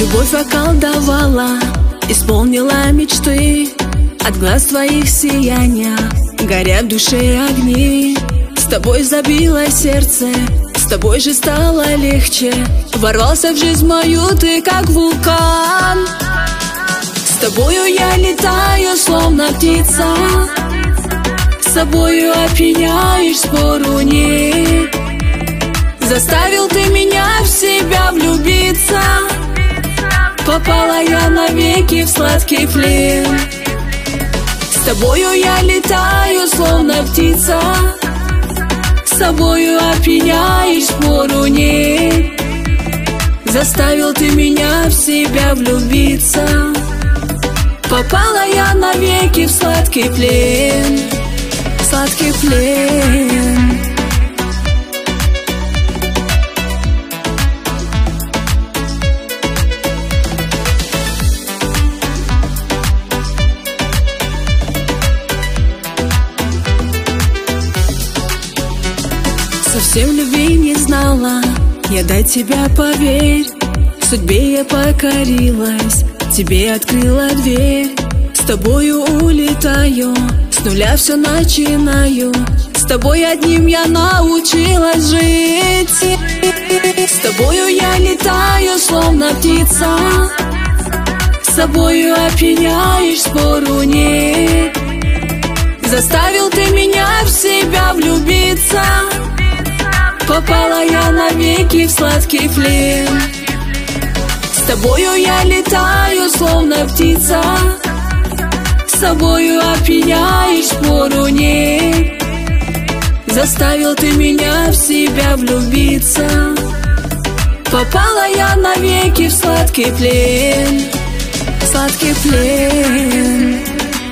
Любовь околдовала, исполнила мечты. От глаз твоих сияния горят в душе огни. С тобой забилось сердце, с тобой же стало легче. Ворвался в жизнь мою ты, как вулкан. С тобою я летаю, словно птица. С собою опьяняешь, спору нет. Заставил ты меня в себя влюбиться. Попала я навеки в сладкий плен. С тобою я летаю, словно птица. С собою опьяняешь, спору нет. Заставил ты меня в себя влюбиться. Попала я навеки в сладкий плен. Сладкий плен. Совсем любви не знала, я до тебя, поверь. Судьбе я покорилась, тебе открыла дверь. С тобою улетаю, с нуля все начинаю. С тобой одним я научилась жить. С тобою я летаю, словно птица. С собою опьяняешь, спору нет. Заставил ты меня в себя влюбиться. Попала я навеки в сладкий плен. С тобою я летаю, словно птица. С собою опьяняешь, спору нет. Заставил ты меня в себя влюбиться. Попала я навеки в сладкий плен. Сладкий плен.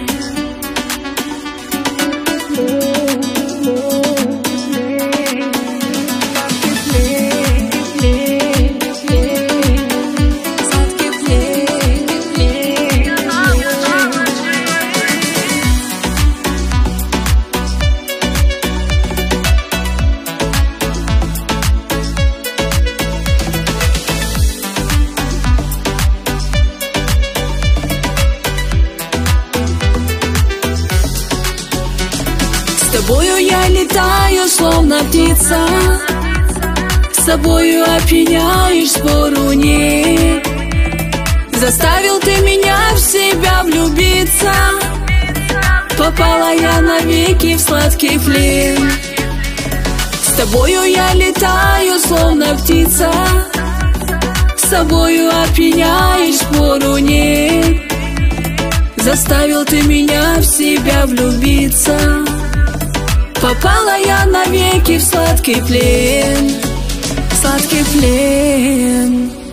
С тобою я летаю, словно птица. С собою опьяняешь, спору нет. Заставил ты меня в себя влюбиться. Попала я навеки в сладкий плен. С тобою я летаю, словно птица. С собою опьяняешь, спору нет. Заставил ты меня в себя влюбиться. Попала я навеки в сладкий плен. Сладкий плен.